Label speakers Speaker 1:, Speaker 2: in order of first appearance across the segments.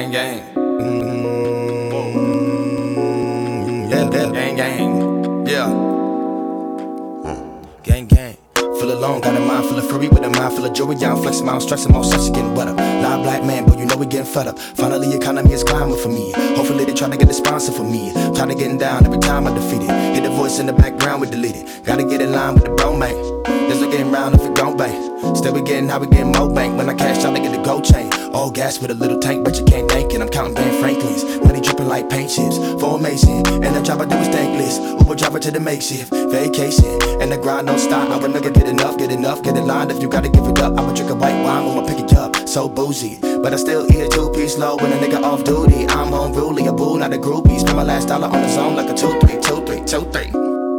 Speaker 1: Gang gang. Yeah, gang gang. Yeah. Gang gang. Feel alone, got a mind full of fury with a mind full of joy. Yeah, I'm flexing my own stress and my own stress is getting wetter. Live black man, but you know we getting fed up. Finally, economy is climbing for me. Hopefully they trying to get a sponsor for me. Trying to getting down every time I defeat it. Hit the voice in the background, we delete it. Gotta get in line with the bro, man. There's no getting round if it don't bang. Still we getting how we getting more bank. When I cash out, I get the gold chain. All gas with a little tank, but you can't thank it. I'm counting Ben Franklin's. Money dripping like paint chips. Formation, and the job I do is thankless. Uber driver to the makeshift vacation, and the grind don't stop. I would never get enough, get in line. If you gotta give it up, I would drink a white wine when I pick it up. So bougie, but I still eat a 2-piece low when a nigga off duty. I'm home ruly, a bull, not a groupie. Spend my last dollar on the zone like a 2-3, 2-3, 2-3.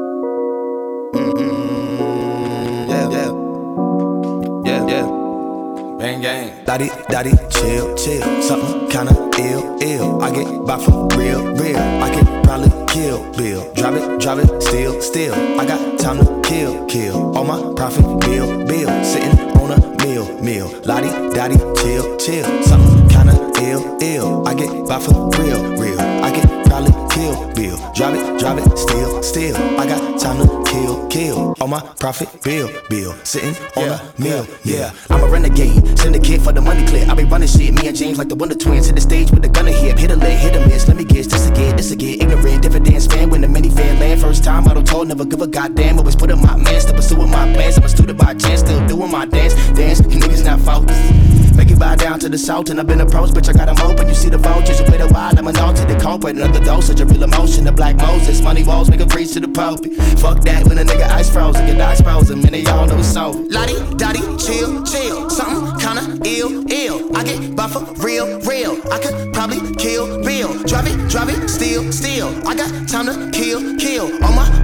Speaker 1: Yeah. Bang gang. Daddy, chill, something kinda ill. I get by for real. I can probably kill Bill. Drive it, still. I got time to kill. All my profit, bill. Sitting on a meal. Daddy, chill, something kinda ill. I get by for real. I can probably kill Bill. Drive it, still. I got time to kill. All my profit, bill. Sitting on a meal. Yeah. I'm a renegade, syndicate for the money clear. I be running shit, me and James like the Wonder Twins. Hit the stage with the gun to hip. Hit a leg, hit a miss. Let me guess, this again. Ignorant, dividends fan when the minivan land. First time I don't told, never give a goddamn. Always put up my man, still pursuing my plans. I'm a student by chance, still doing my dance. You niggas not focused. Make it buy down to the salt, and I've been approached, bitch. I got them open. You see the vultures, you play the wild. I'm an altered culprit, another dosage of real emotion. The black Moses, money walls, make a preach to the pulpit. Fuck that when a nigga ice frozen, get ice frozen. Man, they all know it's over. Lottie, dotty, chill, something kinda ill. I get by for real. I could probably kill Bill. Drive it, still. I got time to kill. All my